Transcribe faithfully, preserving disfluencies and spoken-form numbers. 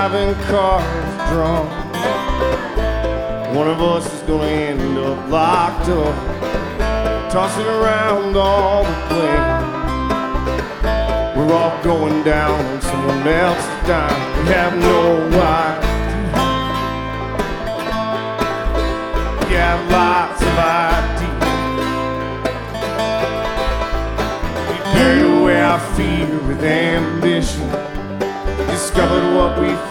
driving cars drunk. One of us is gonna end up locked up, tossing around all the blame. We're all going down on someone else's dime. We have no idea. We have lots of ideas. We buried away our fear with ambition. Discovered what we